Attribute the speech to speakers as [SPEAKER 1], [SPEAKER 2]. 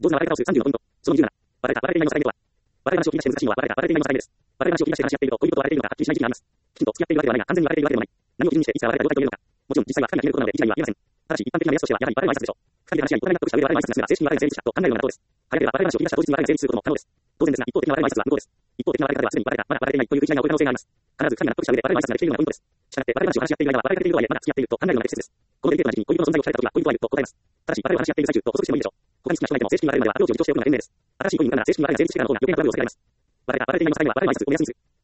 [SPEAKER 1] 上手な笑い方をする30のポイント。その27。笑い手以外の境目とは、笑い話を切り出して難しいのは笑い手以外の境目です。笑い話を切り出して話し合っていると、恋人と笑えているのかはっきりしない時期があります。きちんと付き合っているわけではないが、完全に笑えているわけでもない。何を基準にしていつか笑えたかどうかというのか。もちろん実際は二人が決めることなので、一概には言えません。ただし、一般的な目安としては、やはり笑いの挨拶でしょう。二人で話し合い、お互い納得した上で笑いの挨拶がすれば、正式に笑いが成立したと考えるのが妥当です。早ければ笑い話を切り出した当日に笑いが成立することも可能です。当然ですが、一方的な笑いの挨拶は無効です。一方的な笑い方では、すでに笑えた、まだ笑えていないという食い違いが起こる可能性があります。必ず二人が納得した上で笑いの挨拶ができているのがポイントです。したがって、笑い話を話し合っている間は笑いが出ているとはいえ、まだ付き合っていると考えるのが適切です。このデリケートな時期に恋人の存在を伝えた時は、恋人はいると答えます。ただし、笑いを話し合っている最中と補足してもいいでしょう。他に好きな人がいても正式に笑えるまでは、アプローチを自重しておくのが賢明です。新しい恋人なら正式に笑いが成立してからの方が余計なトラブルを避けられます。笑えた、笑えていないの際には笑いの挨拶を埋めやすいんです。